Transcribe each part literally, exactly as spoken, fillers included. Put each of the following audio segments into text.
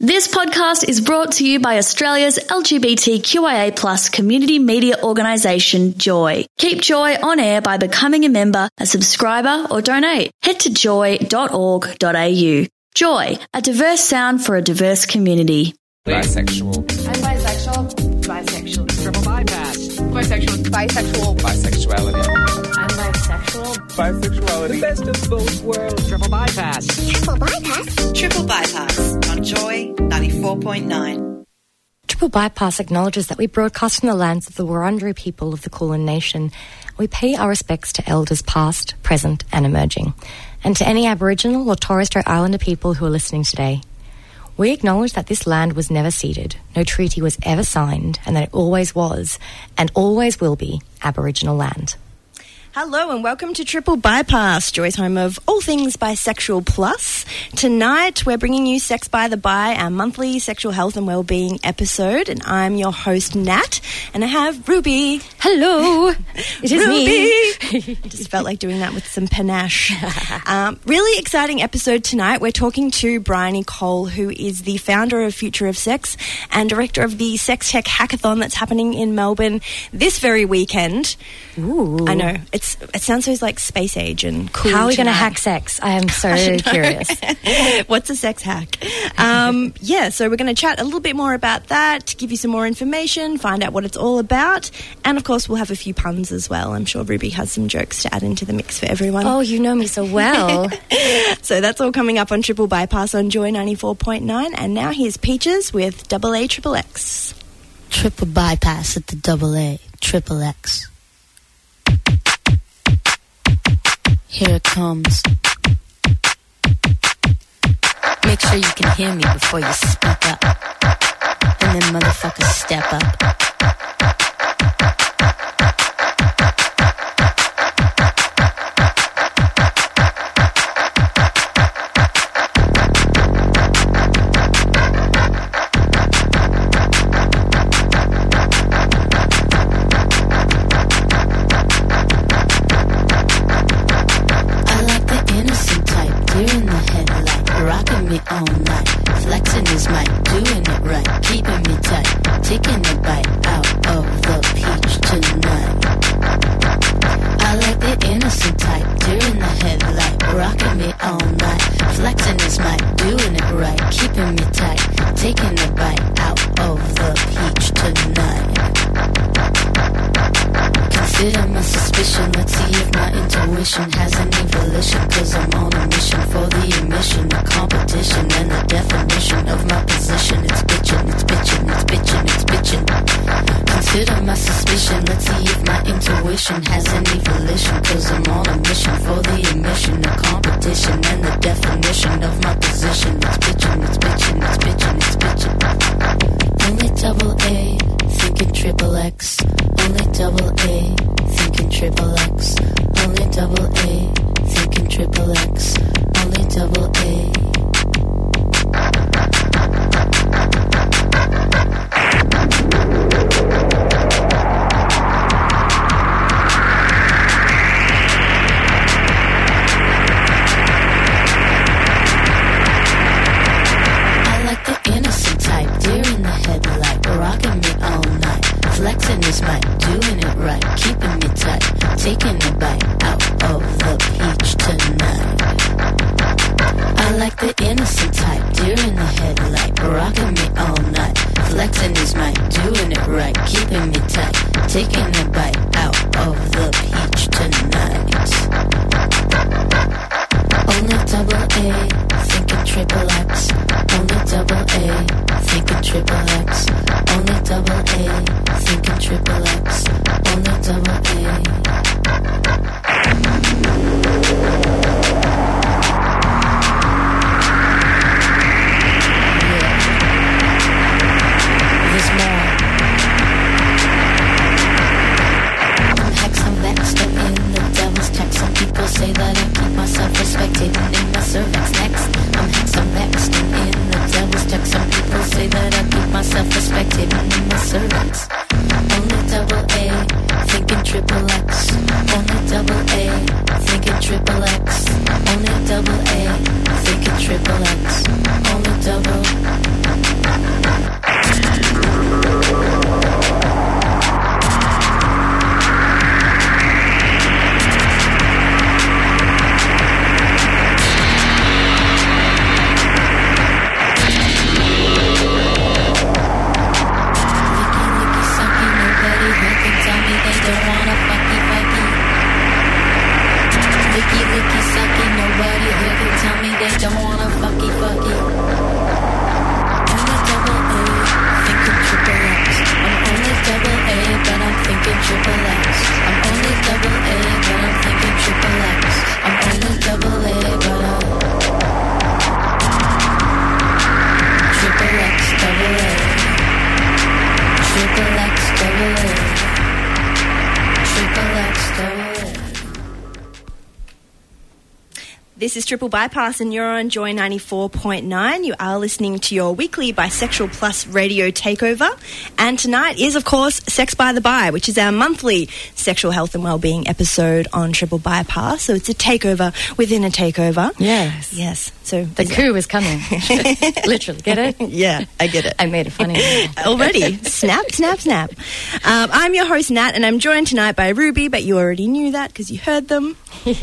This podcast is brought to you by Australia's L G B T Q I A plus community media organisation, Joy. Keep Joy on air by becoming a member, a subscriber or donate. Head to joy dot org dot a u. Joy, a diverse sound for a diverse community. Bisexual. I'm bisexual. Bisexual. Triple bypass. Bisexual. Bisexual. Bisexuality. I'm bisexual. Bisexuality. The best of both worlds. Triple bypass. Triple bypass. Triple bypass on Joy ninety-four point nine. Triple Bypass acknowledges that we broadcast from the lands of the Wurundjeri people of the Kulin Nation. We pay our respects to elders past, present and emerging, and to any Aboriginal or Torres Strait Islander people who are listening today. We acknowledge that this land was never ceded, no treaty was ever signed, and that it always was, and always will be, Aboriginal land. Hello and welcome to Triple Bypass, Joy's home of all things bisexual plus. Tonight we're bringing you Sex by the Bi, our monthly sexual health and wellbeing episode, and I'm your host Nat, and I have Ruby. Hello, it is Ruby. me. Just felt like doing that with some panache. Um, really exciting episode tonight. We're talking to Bryony Cole, who is the founder of Future of Sex and director of the Sex Tech Hackathon that's happening in Melbourne this very weekend. Ooh. I know. It's, it sounds so like space age and cool. How are we going to tonight. hack sex? I am so curious. What's a sex hack? Um, yeah, so we're going to chat a little bit more about that, give you some more information, find out what it's all about, and of course we'll have a few puns as well. I'm sure Ruby has some jokes to add into the mix for everyone. Oh, you know me so well. So that's all coming up on Triple Bypass on Joy ninety-four point nine, and now here's Peaches with Double A Triple X. Triple Bypass at the Double A Triple X. Here it comes. Make sure you can hear me before you speak up. And then motherfuckers step up. Me all night, flexing his mic, doing it right, keeping me tight, taking a bite out of the peach tonight. I like the innocent type, during the headlight, rocking me all night, flexing his mic, doing it right, keeping me tight, taking a bite out of the peach tonight. Consider my suspicion, let's see if my intuition has any volition, cause I'm on a mission for the emission, the competition and the definition of my position. It's bitchin', it's bitchin', it's bitchin', it's bitchin'. Consider my suspicion, let's see if my intuition has any volition, cause I'm on a mission for the emission, the competition and the definition of my position. It's bitchin', it's bitchin', it's bitchin', it's bitchin'. Only double A, thinking triple X. Only double A, thinking triple X. Only double A, thinking triple X. Only double A. I like the innocent type, deer in the headlight, rocking me all night, flexing his mic, doing it right, keeping me tight, taking a bite out of the peach tonight. I like the innocent type, deer in the headlight, rocking me all night, flexing his mic, doing it right, keeping me tight, taking a bite out of the peach tonight. Only double A, thinking triple X. Only double A, thinking triple X. Only double A, thinking triple X. Only double A. There's more. I'm hex, I'm vexed, I'm in the devil's text. Some people say that I keep myself respected and in my cervix next. I'm hex, I'm vexed, I'm in the devil's text. Some people say that I keep myself respected and in my cervix. Only double A, thinking triple X. Only double A, thinking triple X. Only double A, thinking triple X. Only double This is Triple Bypass and you're on Joy ninety-four point nine. You are listening to your weekly Bisexual Plus radio takeover. And tonight is, of course, Sex by the Bi, which is our monthly sexual health and wellbeing episode on Triple Bypass. So it's a takeover within a takeover. Yes. Yes. So The coup is coming. Literally. Get it? Yeah, I get it. I made it funny. Already. Snap, snap, snap. Um, I'm your host, Nat, and I'm joined tonight by Ruby, but you already knew that because you heard them.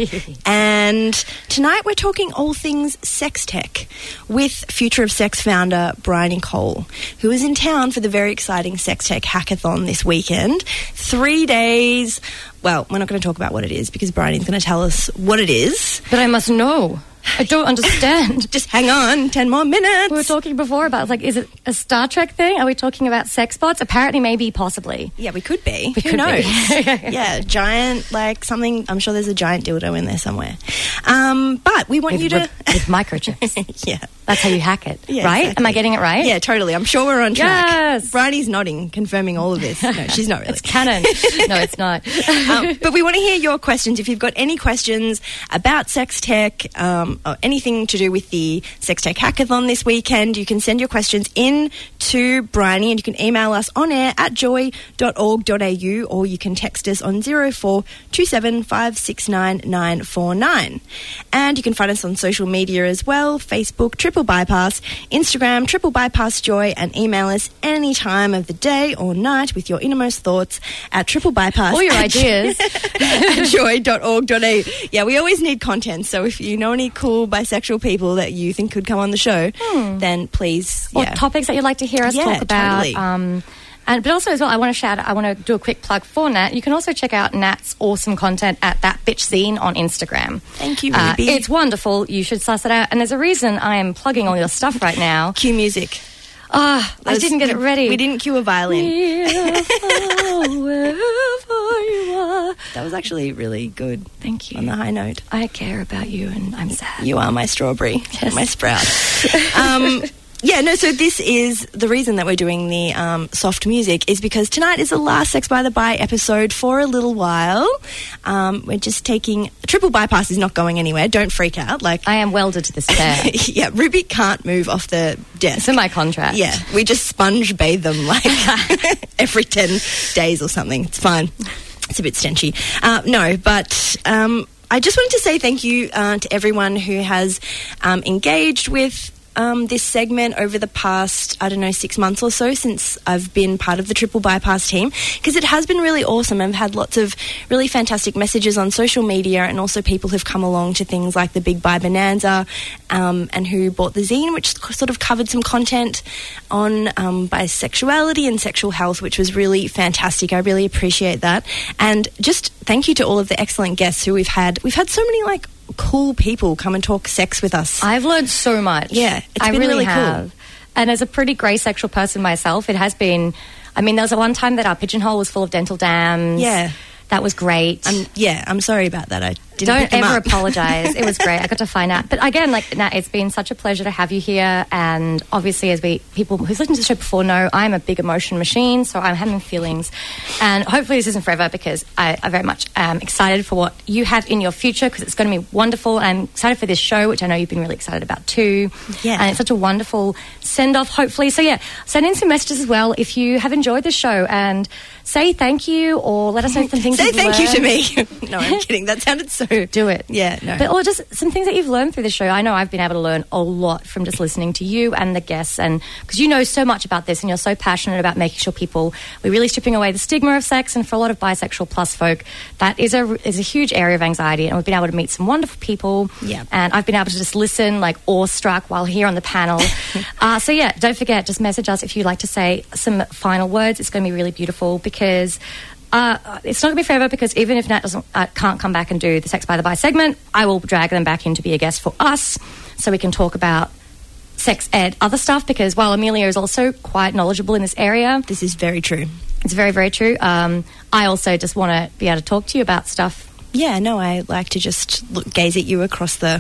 And tonight we're talking all things sex tech with Future of Sex founder Bryony Cole, who is in town for the very exciting Sex Tech Hackathon this weekend. Three days. Well, we're not going to talk about what it is because Bryony's going to tell us what it is. But I must know. I don't understand. Just hang on, ten more minutes. We were talking before about, like, is it a Star Trek thing? Are we talking about sex bots? Apparently, maybe, possibly. Yeah, we could be. We Who could knows? be. Yeah, giant, like something. I'm sure there's a giant dildo in there somewhere. Um, but we want With, you to. with microchips. Yeah. That's how you hack it, Yeah, right? exactly. Am I getting it right? Yeah, totally. I'm sure we're on track. Yes. Bridie's nodding, confirming all of this. No, she's not really. It's canon. No, it's not. um, but we want to hear your questions. If you've got any questions about sex tech um, or anything to do with the Sex Tech Hackathon this weekend, you can send your questions in to Bryony and you can email us on air at joy dot org dot a u or you can text us on zero four two seven five six nine nine four nine. And you can find us on social media as well, Facebook, Triple Bypass, Instagram, Triple Bypass Joy, and email us any time of the day or night with your innermost thoughts at Triple Bypass. All your ideas. at joy dot org dot a u. Yeah, we always need content, so if you know any cool bisexual people that you think could come on the show, hmm. then please, or yeah. topics that you'd like to hear us yeah, talk about. Totally. Um, and but also as well, I want to shout. I want to do a quick plug for Nat. You can also check out Nat's awesome content at That Bitch Zine on Instagram. Thank you, uh, Ruby. It's wonderful. You should suss it out. And there's a reason I am plugging all your stuff right now. Cue music. Ah, oh, I didn't get it ready. We didn't cue a violin. Wherever you are. That was actually really good. Thank you. On the high note. I care about you and I'm sad. You are my strawberry. Yes. My sprout. um, yeah, no, so this is the reason that we're doing the um, soft music is because tonight is the last Sex by the Bi episode for a little while. Um, we're just taking... Triple Bypass is not going anywhere. Don't freak out. Like I am welded to this chair. Yeah, Ruby can't move off the desk. It's in my contract. Yeah, we just sponge bathe them like every ten days or something. It's fine. It's a bit stenchy. Uh, no, but... Um, I just wanted to say thank you uh, to everyone who has um, engaged with um, this segment over the past, I don't know, six months or so since I've been part of the Triple Bypass team, because it has been really awesome. I've had lots of really fantastic messages on social media, and also people who've come along to things like the Big Bi Bonanza um, and who bought the zine, which sort of covered some content on um, bisexuality and sexual health, which was really fantastic. I really appreciate that. And just thank you to all of the excellent guests who we've had. We've had so many, like, cool people come and talk sex with us. I've learned so much. Yeah, it's I been really, really have. cool. And as a pretty grey sexual person myself, it has been... I mean, there was a one time that our pigeonhole was full of dental dams. Yeah. That was great. Um, yeah, I'm sorry about that. I didn't Don't pick them ever up. apologise. It was great. I got to find out. But again, like, Nat, it's been such a pleasure to have you here. And obviously, as we people who've listened to the show before know, I'm a big emotion machine, so I'm having feelings. And hopefully this isn't forever, because I, I very much am excited for what you have in your future, because it's going to be wonderful. And I'm excited for this show, which I know you've been really excited about too. Yeah. And it's such a wonderful send-off, hopefully. So yeah, send in some messages as well if you have enjoyed the show, and say thank you, or let us know some things Say you've thank you to learned. me. No, I'm kidding. That sounded so... Do it. Yeah, no. But or just some things that you've learned through the show. I know I've been able to learn a lot from just listening to you and the guests, and because you know so much about this and you're so passionate about making sure people, we're really stripping away the stigma of sex. And for a lot of bisexual plus folk, that is a is a huge area of anxiety, and we've been able to meet some wonderful people. Yeah. And I've been able to just listen like awestruck while here on the panel. uh, so yeah, don't forget, just message us if you'd like to say some final words. It's going to be really beautiful, because Uh, it's not going to be forever, because even if Nat doesn't uh, can't come back and do the Sex by the Bi segment, I will drag them back in to be a guest for us, so we can talk about sex ed, other stuff, because while Amelia is also quite knowledgeable in this area, This is very true. it's very, very true. Um, I also just want to be able to talk to you about stuff. Yeah, no, I like to just look, gaze at you across the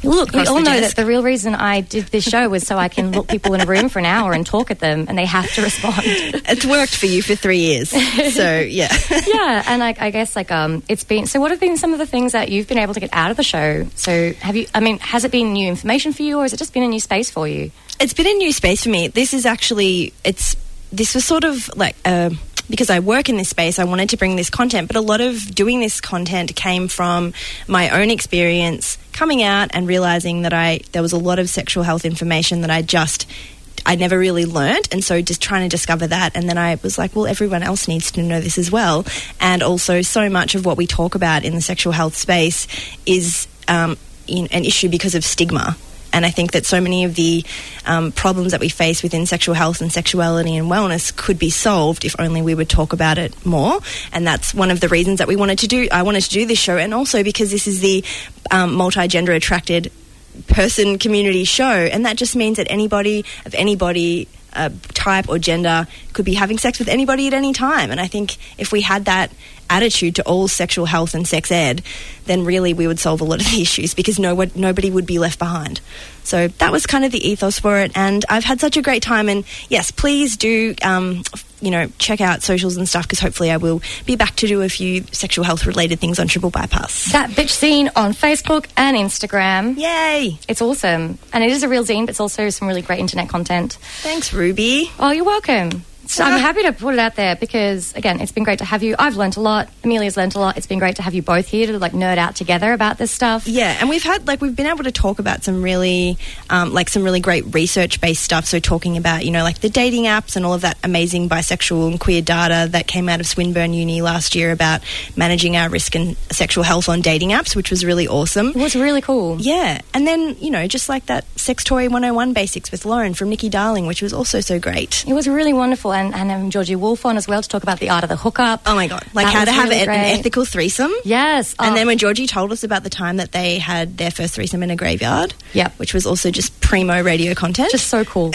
Look, we across all the know desk. that the real reason I did this show was so I can look people in a room for an hour and talk at them, and they have to respond. It's worked for you for three years. So, yeah. Yeah, and I, I guess, like, um, it's been... So what have been some of the things that you've been able to get out of the show? So have you... I mean, has it been new information for you, or has it just been a new space for you? It's been a new space for me. This is actually... It's... This was sort of like... Uh, because I work in this space, I wanted to bring this content, but a lot of doing this content came from my own experience coming out and realising that I there was a lot of sexual health information that I just I never really learnt, and so just trying to discover that. And then I was like, well, everyone else needs to know this as well. And also, so much of what we talk about in the sexual health space is um, in, an issue because of stigma. And I think that so many of the um, problems that we face within sexual health and sexuality and wellness could be solved if only we would talk about it more. And that's one of the reasons that we wanted to do. I wanted to do this show, and also because this is the um, multi-gender attracted person community show, and that just means that anybody of anybody uh, type or gender could be having sex with anybody at any time. And I think if we had that attitude to all sexual health and sex ed, then really we would solve a lot of the issues, because no one, nobody would be left behind. So that was kind of the ethos for it, and I've had such a great time. And yes, please do um, you know, check out socials and stuff, because hopefully I will be back to do a few sexual health related things on Triple Bypass. That bitch scene on Facebook and Instagram. Yay! It's awesome. And it is a real zine, but it's also some really great internet content. Thanks, Ruby. Oh, you're welcome. So I'm happy to put it out there because, again, it's been great to have you. I've learnt a lot. Amelia's learnt a lot. It's been great to have you both here to, like, nerd out together about this stuff. Yeah, and we've had, like, we've been able to talk about some really, um, like, some really great research-based stuff. So talking about, you know, like, the dating apps and all of that amazing bisexual and queer data that came out of Swinburne Uni last year about managing our risk and sexual health on dating apps, which was really awesome. It was really cool. Yeah, and then, you know, just like that Sex Toy one oh one basics with Lauren from Nikki Darling, which was also so great. It was really wonderful, and, and having Georgie Wolf on as well to talk about the art of the hookup. Oh my God, like That how was to have really an, an great. ethical threesome. Yes. And Oh. then when Georgie told us about the time that they had their first threesome in a graveyard, Yep. which was also just primo radio content. Just so cool.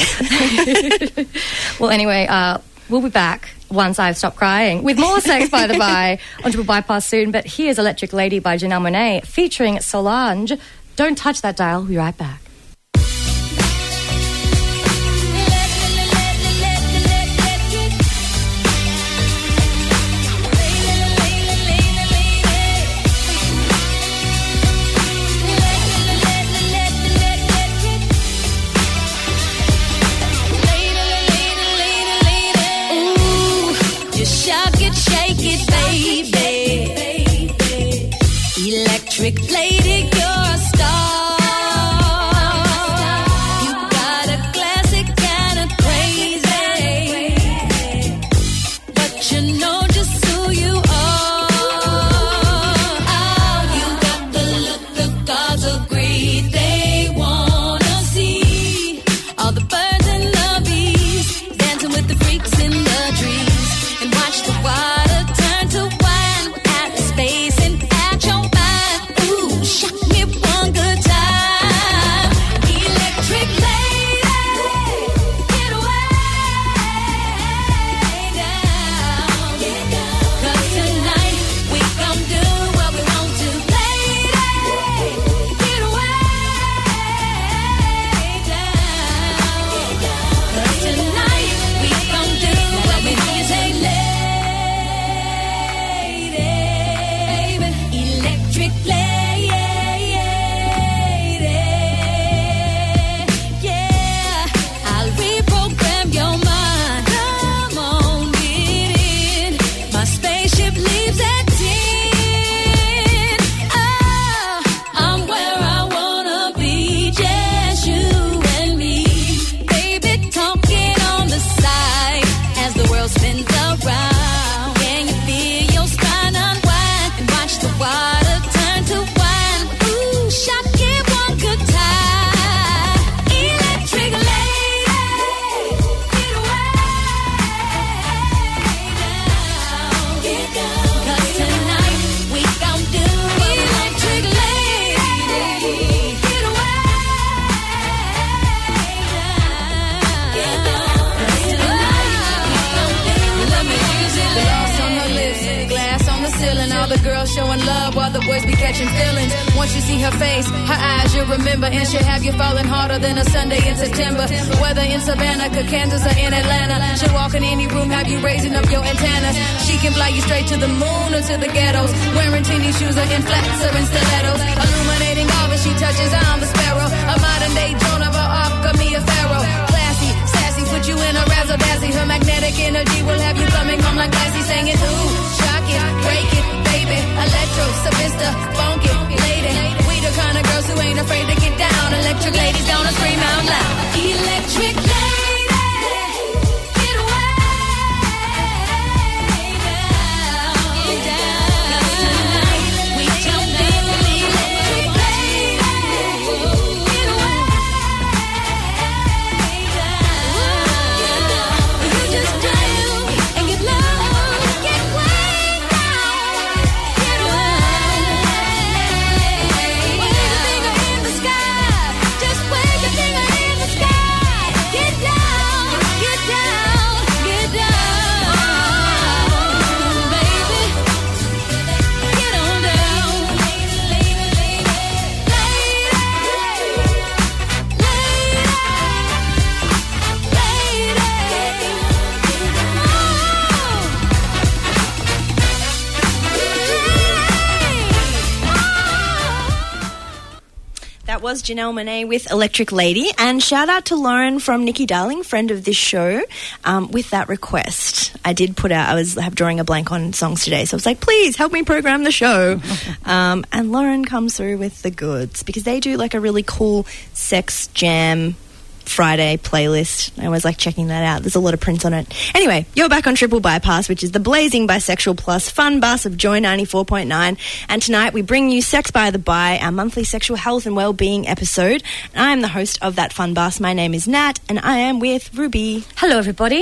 Well, anyway, uh, we'll be back once I've stopped crying with more Sex by the By on Triple Bypass soon. But here's Electric Lady by Janelle Monáe featuring Solange. Don't touch that dial. We'll be right back. Electric lady, you're a star. boys be catching feelings. Once you see her face, her eyes you'll remember, and she'll have you falling harder than a Sunday in September. Whether in Savannah, Kansas, or in Atlanta, she'll walk in any room, have you raising up your antennas. She can fly you straight to the moon or to the ghettos, wearing teeny shoes or in flats or in stilettos. Illuminating all that she touches, I'm the sparrow, a modern day Joan of Arc, or Mia Farrow. Classy, sassy, put you in a razzle-dazzle. Her magnetic energy will have you coming home like Lassie, singing, ooh, shock it, break it, baby. Electro, Savista, funk it, lady. We the kind of girls who ain't afraid to get down. Electric ladies gonna scream out loud. Electric lady, get away now, get down. Tonight we jump in. Electric lady, get away now. You just dance and get low, get way down, get away. Wave your finger in the sky, just wave your finger in the sky. Get down, get down, get down, baby. Get on down, lady, lady, That was Janelle Monáe with Electric Lady, and shout out to Lauren from Nikki Darling, friend of this show, um, with that request. I did put out, I was have drawing a blank on songs today, so I was like, please help me program the show. um, and Lauren comes through with the goods, because they do like a really cool sex jam Friday playlist. I always like checking that out. There's a lot of prints on it. Anyway, you're back on Triple Bypass, which is the blazing bisexual plus fun bus of Joy ninety-four point nine. And tonight we bring you Sex by the Bi, our monthly sexual health and well-being episode. I am the host of that fun bus. My name is Nat, and I am with Ruby. Hello, everybody.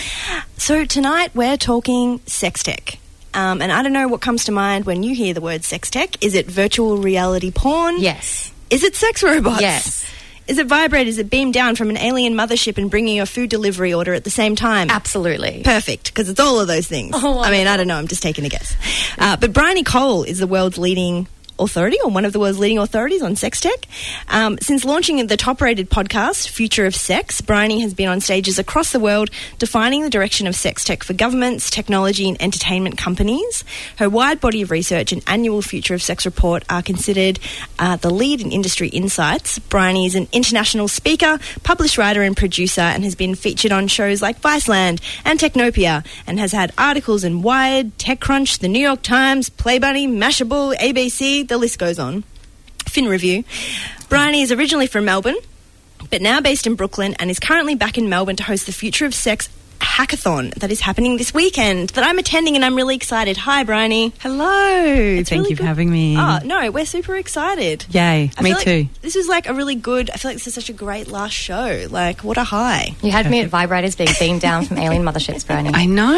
So tonight we're talking sex tech. Um, and I don't know what comes to mind when you hear the word sex tech. Is it virtual reality porn? Yes. Is it sex robots? Yes. Is it vibrators that beam down from an alien mothership and bring you a food delivery order at the same time? Absolutely. Perfect, because it's all of those things. Oh, I mean, I don't know, I'm just taking a guess. Uh, but Bryony Cole is the world's leading authority, or one of the world's leading authorities on sex tech. Um, since launching the top-rated podcast, Future of Sex, Bryony has been on stages across the world defining the direction of sex tech for governments, technology and entertainment companies. Her wide body of research and annual Future of Sex report are considered uh, the lead in industry insights. Bryony is an international speaker, published writer and producer, and has been featured on shows like Viceland and Technopia, and has had articles in Wired, TechCrunch, The New York Times, Playbunny, Mashable, A B C, the list goes on. Fin Review. Bryony is originally from Melbourne, but now based in Brooklyn, and is currently back in Melbourne to host the Future of Sex hackathon that is happening this weekend that I'm attending, and I'm really excited. Hi, Bryony. Hello. It's Thank really you for good. having me. Oh, no, we're super excited. Yay. I Me feel like too. This is like a really good, I feel like this is such a great last show. Like, what a high. You had me at vibrators being beamed down from alien motherships, Bryony. I know.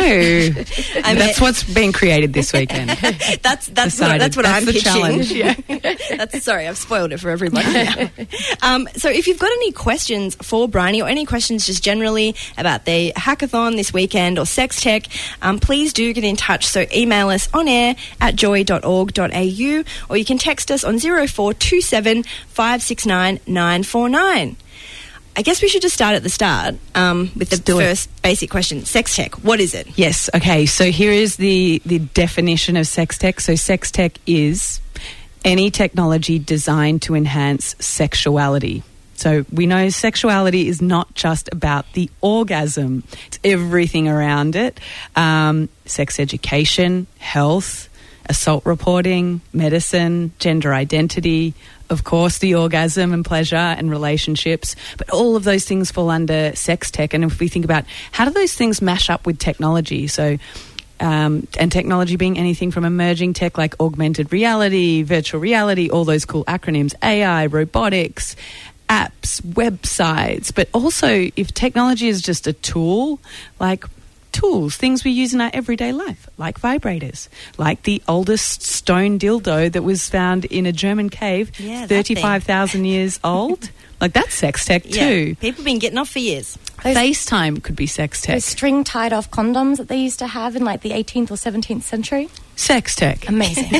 I That's what's being created this weekend. That's that's what, Decided. that's what That's I'm the pitching. challenge. Yeah. That's sorry, I've spoiled it for everybody now. Um, so if you've got any questions for Bryony, or any questions just generally about the hackathon this weekend or sex tech, um, please do get in touch. So email us on air at joy dot org dot a u, or you can text us on zero four two seven five six nine nine four nine. I guess we should just start at the start um, with the do it. first basic question. Sex tech, what is it? Yes. Okay. So here is the, the definition of sex tech. So sex tech is any technology designed to enhance sexuality. So we know sexuality is not just about the orgasm. It's everything around it. Um, sex education, health, assault reporting, medicine, gender identity, of course, the orgasm and pleasure and relationships. But all of those things fall under sex tech. And if we think about how do those things mash up with technology? So Um, and technology being anything from emerging tech like augmented reality, virtual reality, all those cool acronyms, A I, robotics, apps, websites. But also if technology is just a tool, like tools, things we use in our everyday life, like vibrators, like the oldest stone dildo that was found in a German cave, Yeah, that thirty-five thousand years old. Like, that's sex tech Yeah. too. People have been getting off for years. Those- FaceTime could be sex tech. Those string tied off condoms that they used to have in like the eighteenth or seventeenth century. Sex tech. Amazing.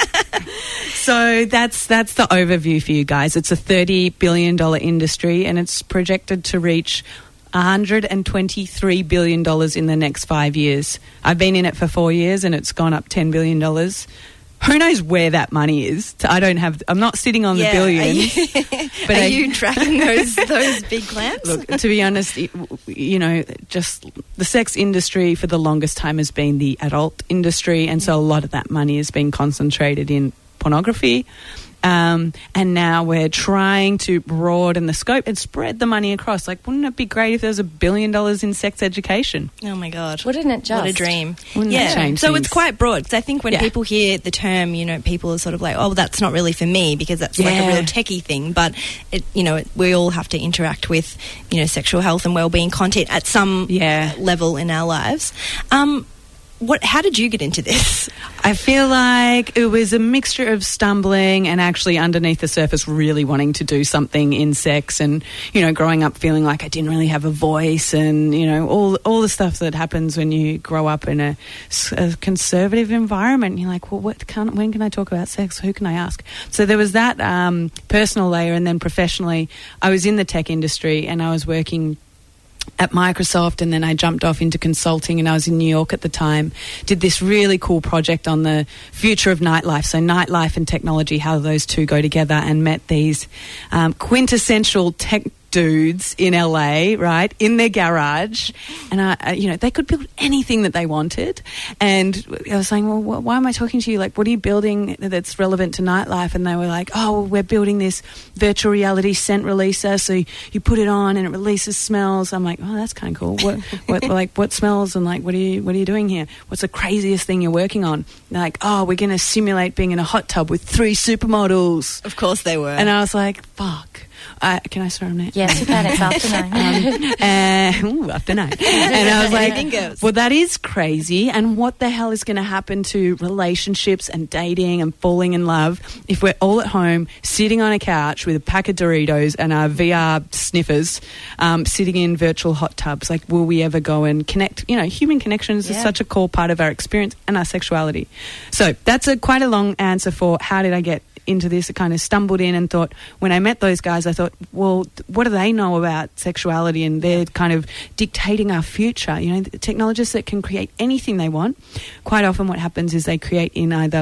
So that's that's the overview for you guys. It's a thirty billion dollars industry, and it's projected to reach one hundred twenty-three billion dollars in the next five years. I've been in it for four years, and it's gone up ten billion dollars. Who knows where that money is? I don't have. I'm not sitting on Yeah. the billions. Are you, but are I- you tracking those those big clams? Look, to be honest, it, you know, just the sex industry for the longest time has been the adult industry, and so a lot of that money has been concentrated in pornography. Um, and now we're trying to broaden the scope and spread the money across. Like, wouldn't it be great if there was a billion dollars in sex education? Oh my God. Wouldn't it just? What a dream. Wouldn't yeah. that change so things? it's quite broad, because I think when Yeah. people hear the term, you know, people are sort of like, oh, that's not really for me, because that's like a Yeah. real techie thing. But, it, you know, it, we all have to interact with, you know, sexual health and wellbeing content at some Yeah. level in our lives. Um, what? How did you get into this? I feel like it was a mixture of stumbling and actually underneath the surface really wanting to do something in sex, and, you know, growing up feeling like I didn't really have a voice, and, you know, all all the stuff that happens when you grow up in a, s- a conservative environment. And you're like, well, what can, when can I talk about sex? Who can I ask? So there was that um, personal layer, and then professionally, I was in the tech industry and I was working at Microsoft, and then I jumped off into consulting, and I was in New York at the time, did this really cool project on the future of nightlife. So nightlife and technology, how those two go together, and met these um, quintessential tech dudes in L A, right, in their garage, and I, I, you know, they could build anything that they wanted. And I was saying, well, wh- why am I talking to you? Like, what are you building that's relevant to nightlife? And they were like, oh, well, we're building this virtual reality scent releaser, so you, you put it on and it releases smells. I'm like, oh, that's kind of cool. What, what, like, what smells? And like, what are you, what are you doing here? What's the craziest thing you're working on? And they're like, oh, we're going to simulate being in a hot tub with three supermodels. Of course they were. And I was like, fuck. Uh, can I swear on that? Yes, you can. It's after nine. Um, uh, ooh, after nine. And I was Anything like, goes. well, that is crazy. And what the hell is going to happen to relationships and dating and falling in love if we're all at home sitting on a couch with a pack of Doritos and our V R sniffers, um, sitting in virtual hot tubs? Like, will we ever go and connect? You know, human connections Yeah. is such a core part of our experience and our sexuality. So that's a quite a long answer for how did I get into this. I kind of stumbled in and thought, when I met those guys, I thought, well, what do they know about sexuality? And they're kind of dictating our future. You know, the technologists that can create anything they want. Quite often what happens is they create in either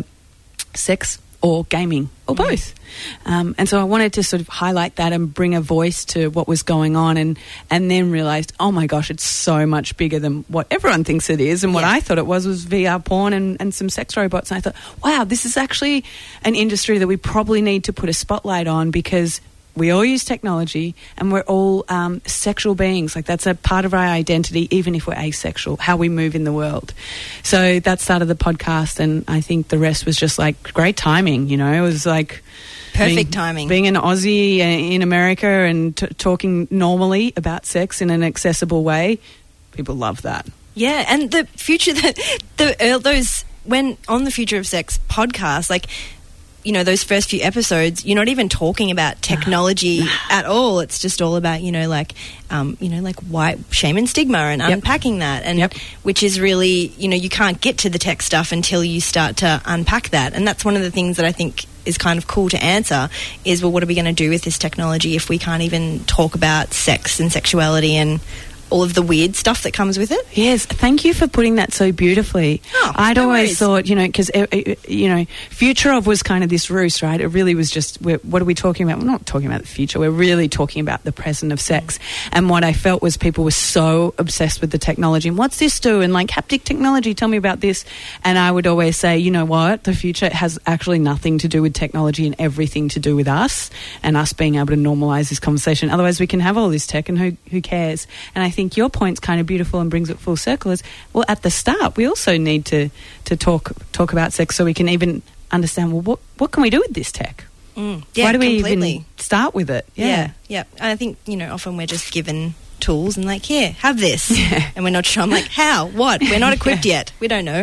sex or gaming or both. Um, and so I wanted to sort of highlight that and bring a voice to what was going on, and, and then realised, oh my gosh, it's so much bigger than what everyone thinks it is. And what Yeah. I thought it was was V R porn and, and some sex robots. And I thought, wow, this is actually an industry that we probably need to put a spotlight on, because we all use technology and we're all um, sexual beings. Like, that's a part of our identity, even if we're asexual, how we move in the world. So that started the podcast, and I think the rest was just like great timing, you know. It was like Perfect being, timing. Being an Aussie in America and t- talking normally about sex in an accessible way, people love that. Yeah, and the future, the, the uh, those when on the Future of Sex podcast, like, you know, those first few episodes, you're not even talking about technology at all. It's just all about, you know, like, um, you know, like white shame and stigma and Yep. unpacking that, and Yep. which is really, you know, you can't get to the tech stuff until you start to unpack that, and that's one of the things that I think is kind of cool to answer is, well, what are we going to do with this technology if we can't even talk about sex and sexuality and all of the weird stuff that comes with it? Yes, thank you for putting that so beautifully. Oh, I'd no always worries. thought, you know, because, you know, future of was kind of this ruse, right? It really was just, we're, what are we talking about? We're not talking about the future. We're really talking about the present of sex. And what I felt was people were so obsessed with the technology. And what's this do? And like, haptic technology, tell me about this. And I would always say, you know what? The future has actually nothing to do with technology and everything to do with us and us being able to normalize this conversation. Otherwise, we can have all this tech and who, who cares? And I think your point's kind of beautiful and brings it full circle is, well, at the start, we also need to, to talk talk about sex so we can even understand, well, what, what can we do with this tech? Mm, yeah, Why do we completely. even start with it? Yeah, Yeah. yeah. And I think, you know, often we're just given tools and like, here, have this. Yeah. And we're not sure. I'm like, how? What? We're not equipped yet. We don't know.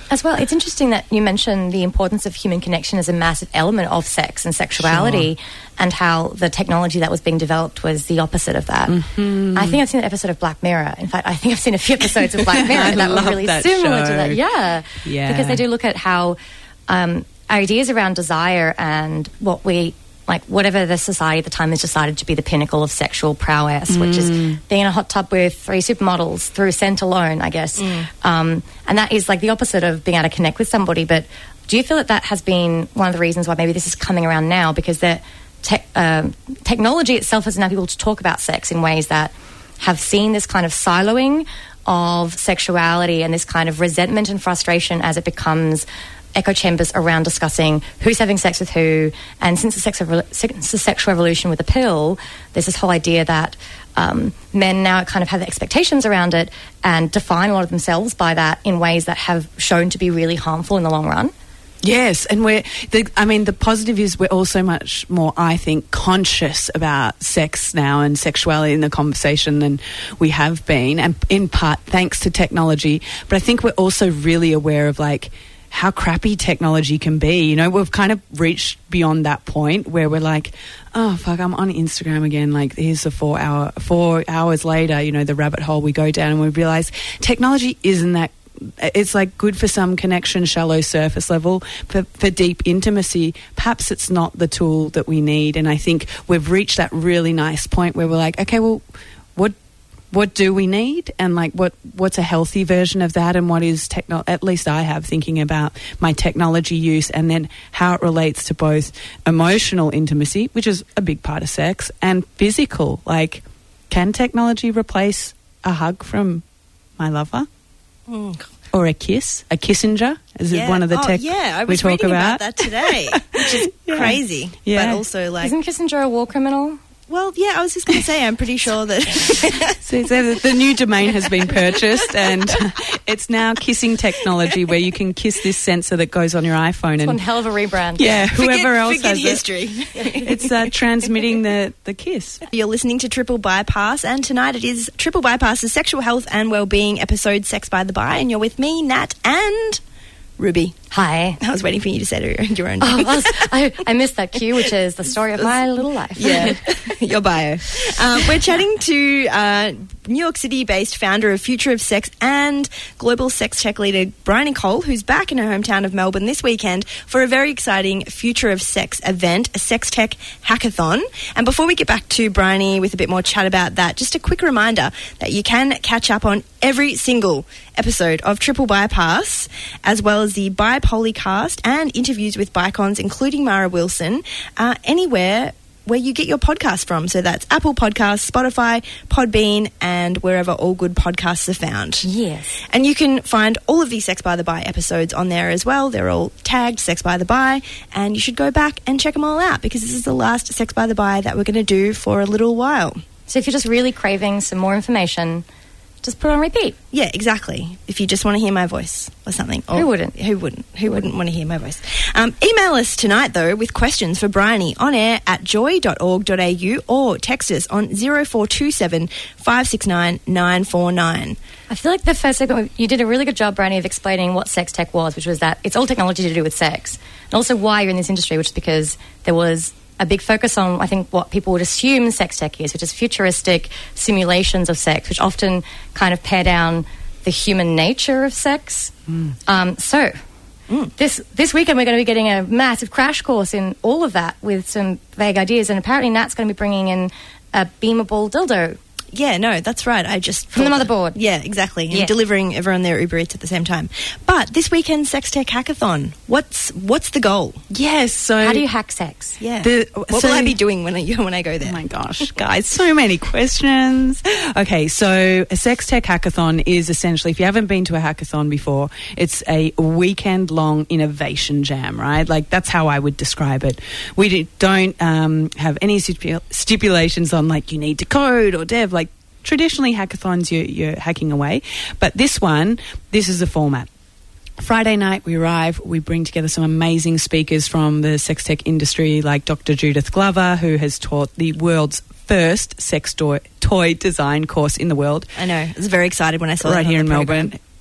As well, it's interesting that you mentioned the importance of human connection as a massive element of sex and sexuality, sure. and how the technology that was being developed was the opposite of that. Mm-hmm. I think I've seen an episode of Black Mirror. In fact, I think I've seen a few episodes of Black Mirror that were really that similar show. to that. Yeah. yeah, because they do look at how um, ideas around desire and what we... like whatever the society at the time has decided to be the pinnacle of sexual prowess, mm. which is being in a hot tub with three supermodels through scent alone, I guess. Mm. Um, and that is like the opposite of being able to connect with somebody. But do you feel that that has been one of the reasons why maybe this is coming around now? Because the te- um, technology itself has allowed people to talk about sex in ways that have seen this kind of siloing of sexuality and this kind of resentment and frustration as it becomes echo chambers around discussing who's having sex with who. And since the, sex revol- since the sexual revolution with the pill, there's this whole idea that um, men now kind of have expectations around it and define a lot of themselves by that in ways that have shown to be really harmful in the long run. Yes, and we're, the, I mean, the positive is we're also much more, I think, conscious about sex now and sexuality in the conversation than we have been, and in part thanks to technology. But I think we're also really aware of, like, how crappy technology can be. You know, we've kind of reached beyond that point where we're like, oh, fuck, I'm on Instagram again. Like, here's the four hour, four hours later, you know, the rabbit hole we go down, and we realise technology isn't that, it's like good for some connection, shallow surface level. For, for deep intimacy, perhaps it's not the tool that we need. And I think we've reached that really nice point where we're like, okay, well, what What do we need, and like what what's a healthy version of that, and what is techno? At least I have thinking about my technology use, and then how it relates to both emotional intimacy, which is a big part of sex, and physical. Like, can technology replace a hug from my lover, mm. or a kiss, a Kissinger? Is yeah. it one of the oh, tech yeah, I was we talk reading about? about that today, which is yeah. crazy. Yeah. But also, like, isn't Kissinger a war criminal? Well, yeah, I was just going to say, I'm pretty sure that... so, so the new domain has been purchased, and it's now kissing technology, where you can kiss this sensor that goes on your iPhone. It's and one hell of a rebrand. Yeah, whoever forget, else forget has history. it. It's uh, transmitting the, the kiss. You're listening to Triple Bypass, and tonight it is Triple Bypass's Sexual Health and Wellbeing episode, Sex by the By, and you're with me, Nat, and... Ruby. Hi. I was waiting for you to say your own name. Oh, I, was, I, I missed that cue, which is the story of my little life. Yeah, your bio. Um, we're chatting to uh, New York City-based founder of Future of Sex and global sex tech leader Bryony Cole, who's back in her hometown of Melbourne this weekend for a very exciting Future of Sex event, a sex tech hackathon. And before we get back to Bryony with a bit more chat about that, just a quick reminder that you can catch up on every single episode of Triple Bypass, as well as the Bipolycast and interviews with Bicons, including Mara Wilson, uh, anywhere where you get your podcast from. So that's Apple Podcasts, Spotify, Podbean, and wherever all good podcasts are found. Yes. And you can find all of these Sex by the By episodes on there as well. They're all tagged Sex by the By, and you should go back and check them all out, because this is the last Sex by the By that we're going to do for a little while. So if you're just really craving some more information, just put it on repeat. Yeah, exactly. If you just want to hear my voice or something. Or who wouldn't? Who wouldn't? Who wouldn't want to hear my voice? Um, email us tonight, though, with questions for Bryony on air at joy dot org dot a u, or text us on zero four two seven, five six nine, nine four nine. I feel like the first segment, you did a really good job, Bryony, of explaining what sex tech was, which was that it's all technology to do with sex. And also why you're in this industry, which is because there was a big focus on, I think, what people would assume sex tech is, which is futuristic simulations of sex, which often kind of pare down the human nature of sex. Mm. Um, so, mm. this this weekend we're going to be getting a massive crash course in all of that with some vague ideas, and apparently Nat's going to be bringing in a beamable dildo. Yeah, no, that's right. I just... From the motherboard. That. Yeah, exactly. And yeah. delivering everyone their Uber Eats at the same time. But this weekend's Sex Tech Hackathon, what's what's the goal? Yes, so... How do you hack sex? Yeah. The, what so, will I be doing when I, when I go there? Oh, my gosh, guys, so many questions. Okay, so a Sex Tech Hackathon is essentially, if you haven't been to a hackathon before, it's a weekend-long innovation jam, right? Like, that's how I would describe it. We don't um, have any stipul- stipulations on, like, you need to code or dev, like, traditionally, hackathons, you're, you're hacking away. But this one, this is the format. Friday night, we arrive, we bring together some amazing speakers from the sex tech industry, like Doctor Judith Glover, who has taught the world's first sex toy, toy design course in the world. I know. I was very excited when I saw right that here in Melbourne. Melbourne.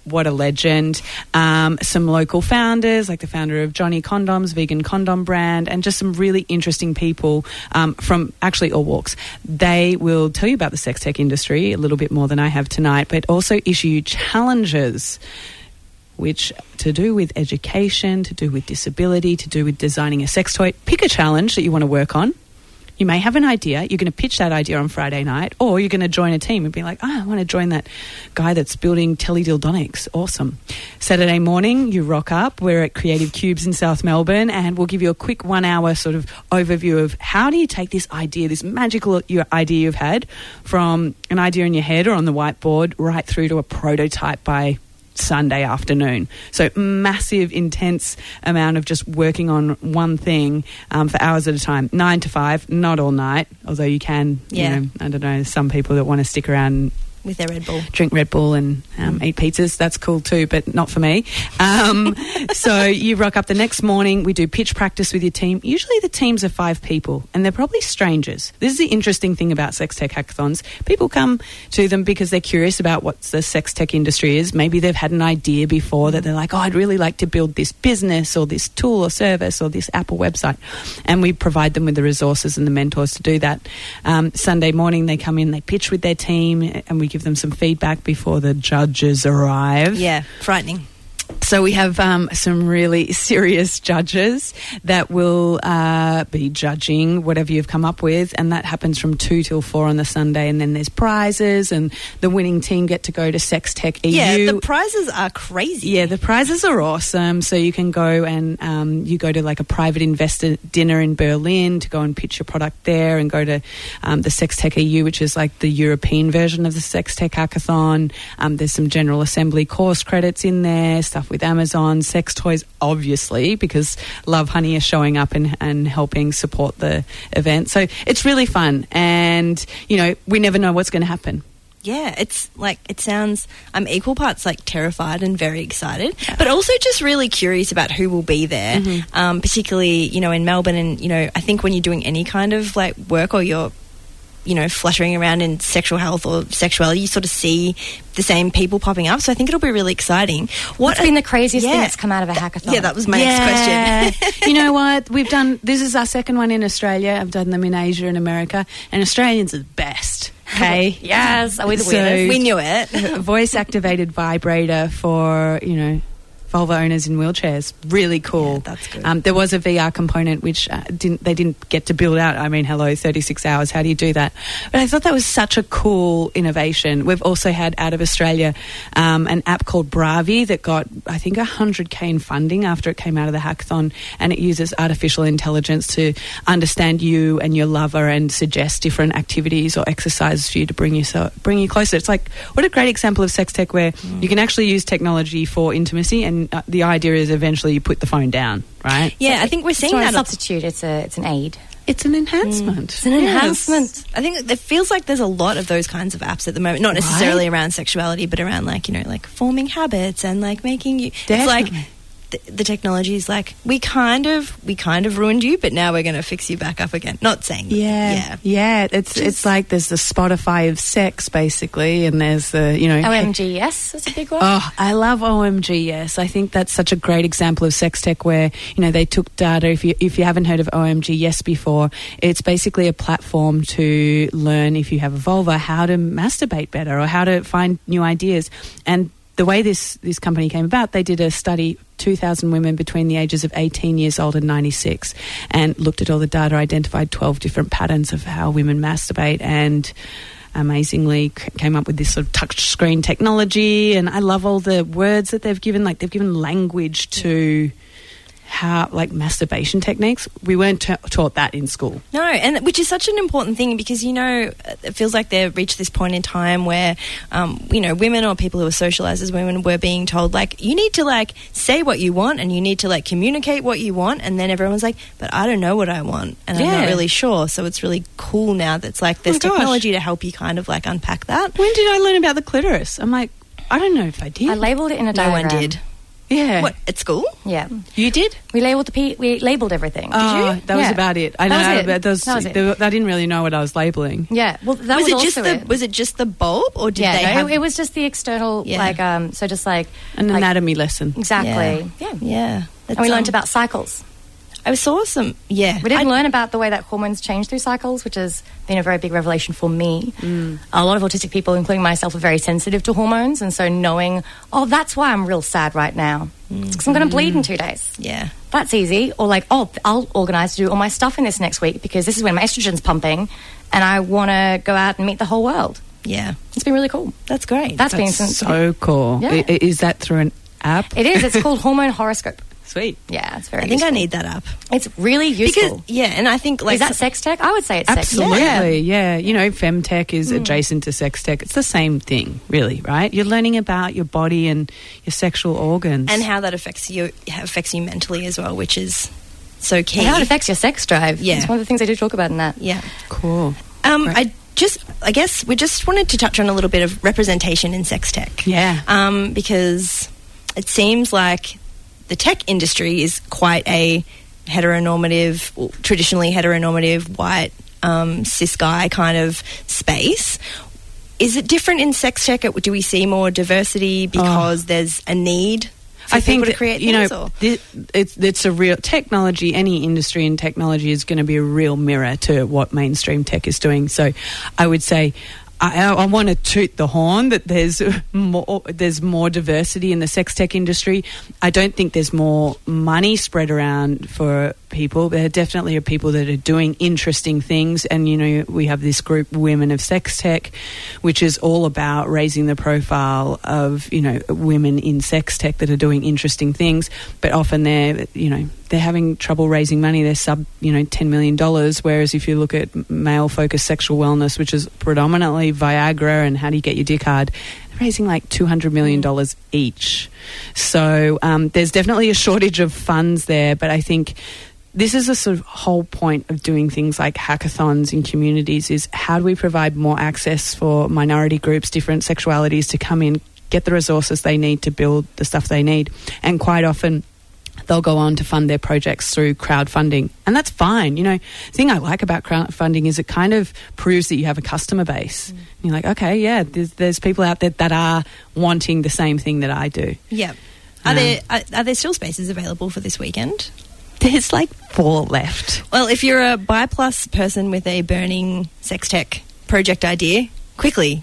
what a legend. Um, some local founders, like the founder of Johnny Condoms, vegan condom brand, and just some really interesting people um, from actually all walks. They will tell you about the sex tech industry a little bit more than I have tonight, but also issue challenges which to do with education, to do with disability, to do with designing a sex toy. Pick a challenge that you want to work on. You may have an idea. You're going to pitch that idea on Friday night, or you're going to join a team and be like, oh, I want to join that guy that's building teledildonics. Awesome. Saturday morning, you rock up. We're at Creative Cubes in South Melbourne, and we'll give you a quick one-hour sort of overview of how do you take this idea, this magical your idea you've had, from an idea in your head or on the whiteboard right through to a prototype by Sunday afternoon. So massive, intense amount of just working on one thing um, for hours at a time. Nine to five, not all night, although you can, yeah. you know, I don't know, some people that want to stick around with their Red Bull, drink Red Bull and um, mm. eat pizzas. That's cool too, but not for me. Um, so you rock up the next morning. We do pitch practice with your team. Usually the teams are five people, and they're probably strangers. This is the interesting thing about sex tech hackathons. People come to them because they're curious about what the sex tech industry is. Maybe they've had an idea before that they're like, oh, I'd really like to build this business or this tool or service or this app or website. And we provide them with the resources and the mentors to do that. Um, Sunday morning they come in, they pitch with their team, and we give them some feedback before the judges arrive. Yeah, frightening. So we have um, some really serious judges that will uh, be judging whatever you've come up with, and that happens from two till four on the Sunday, and then there's prizes, and the winning team get to go to Sex Tech E U. Yeah, the prizes are crazy. Yeah, the prizes are awesome. So you can go and um, you go to like a private investor dinner in Berlin to go and pitch your product there, and go to um, the Sex Tech E U, which is like the European version of the Sex Tech Hackathon. Um, there's some General Assembly course credits in there, stuff with Amazon, sex toys, obviously, because Love Honey is showing up and, and helping support the event. So it's really fun, and, you know, we never know what's going to happen. Yeah, it's like, it sounds, I'm equal parts like terrified and very excited, but also just really curious about who will be there, mm-hmm. um, particularly, you know, in Melbourne. And, you know, I think when you're doing any kind of like work, or you're, you know, fluttering around in sexual health or sexuality, you sort of see the same people popping up. So I think it'll be really exciting. What's been the craziest yeah. thing that's come out of a hackathon? Yeah, that was my yeah. next question. You know what? We've done, this is our second one in Australia. I've done them in Asia and America, and Australians are the best. Okay. Yes, are we the so, winners? We knew it. Voice activated vibrator for, you know, vulva owners in wheelchairs. Really cool. Yeah, that's good. Um, there was a V R component which uh, didn't they didn't get to build out. I mean, hello, thirty-six hours. How do you do that? But I thought that was such a cool innovation. We've also had out of Australia um, an app called Bravi that got, I think, one hundred K in funding after it came out of the hackathon, and it uses artificial intelligence to understand you and your lover and suggest different activities or exercises for you to bring you so, bring you closer. It's like, what a great example of sex tech where mm. you can actually use technology for intimacy, and Uh, the idea is eventually you put the phone down, right? Yeah, I think we're seeing it's that. It's not a substitute, it's, a, it's an aid. It's an enhancement. Mm. It's an enhancement. Yes. I think it feels like there's a lot of those kinds of apps at the moment, not necessarily right? around sexuality, but around, like, you know, like forming habits and like making you... Definitely. It's like... The, the technology is like, we kind of we kind of ruined you, but now we're going to fix you back up again. Not saying that, yeah yeah yeah it's Just, it's like there's the Spotify of sex, basically, and there's the, you know, O M G yes, that's a big one. Oh, I love O M G yes. I think that's such a great example of sex tech where, you know, they took data. If you if you haven't heard of O M G yes before, it's basically a platform to learn, if you have a vulva, how to masturbate better or how to find new ideas. And the way this, this company came about, they did a study, two thousand women between the ages of eighteen years old and ninety-six, and looked at all the data, identified twelve different patterns of how women masturbate, and amazingly came up with this sort of touch screen technology. And I love all the words that they've given, like they've given language to how, like, masturbation techniques. We weren't ta- taught that in school. No, and which is such an important thing, because, you know, it feels like they've reached this point in time where, um, you know, women or people who are socialised as women were being told, like, you need to, like, say what you want and you need to, like, communicate what you want, and then everyone's like, but I don't know what I want and yeah. I'm not really sure. So it's really cool now that's, like, there's oh technology to help you kind of, like, unpack that. When did I learn about the clitoris? I'm like, I don't know if I did. I labelled it in a diagram. No one did. Yeah. What, at school? Yeah. You did? We labelled the P- we labelled everything. Oh, Did you? that was Yeah. about it. I That know. was it. But those, That was it. they- I didn't really know what I was labelling. Yeah. Well, that was, was, it also just the it. was it just the bulb, or did yeah, they no, have it, it was just the external, Yeah. like, um, so just like An like, anatomy lesson. exactly. Yeah. Yeah. And we learned um, about cycles. I saw some. Yeah. We didn't I- learn about the way that hormones change through cycles, which has been a very big revelation for me. Mm. A lot of autistic people, including myself, are very sensitive to hormones, and so knowing, oh, that's why I'm real sad right now. Mm. It's because I'm going to bleed in two days. Yeah. That's easy. Or like, oh, I'll organise to do all my stuff in this next week because this is when my estrogen's pumping, and I want to go out and meet the whole world. Yeah. It's been really cool. That's great. That's, been That's since so cool. Yeah. I- I- Is that through an app? It is. It's called Hormone Horoscope. Sweet. Yeah, it's very. I think useful. I need that app. It's really useful. Because, yeah, and I think like is that sex tech? I would say it's Absolutely, sex tech. yeah. You know, femtech is Mm. adjacent to sex tech. It's the same thing, really, right? You're learning about your body and your sexual organs. and how that affects you affects you mentally as well, which is so key. And how it affects your sex drive. Yeah. It's one of the things I do talk about in that. Yeah. Cool. Um, Great. I just, I guess we just wanted to touch on a little bit of representation in sex tech. Yeah. Um, because it seems like the tech industry is quite a heteronormative, or traditionally heteronormative, white, um, cis guy kind of space. Is it different in sex tech? Do we see more diversity because there's a need for I think people to create you things? know or? thi- it's it's a real technology. Any industry in technology is going to be a real mirror to what mainstream tech is doing. So, I would say. I, I want to toot the horn that there's more there's more diversity in the sex tech industry. I don't think there's more money spread around for people. There definitely are people that are doing interesting things, and you know we have this group, Women of Sex Tech, which is all about raising the profile of you know women in sex tech that are doing interesting things. But often they're you know they're having trouble raising money. They're sub you know ten million dollars. Whereas if you look at male focused sexual wellness, which is predominantly Viagra and how do you get your dick hard, they're raising like two hundred million dollars mm. each. So um, there's definitely a shortage of funds there, but I think this is a sort of whole point of doing things like hackathons in communities is how do we provide more access for minority groups, different sexualities to come in, get the resources they need to build the stuff they need. And quite often they'll go on to fund their projects through crowdfunding. And that's fine. You know, the thing I like about crowdfunding is it kind of proves that you have a customer base. Mm. You're like, okay, yeah, there's, there's people out there that are wanting the same thing that I do. Yeah. Are Um, there are, are there still spaces available for this weekend? There's like four left. Well, if you're a Bi Plus person with a burning sex tech project idea, quickly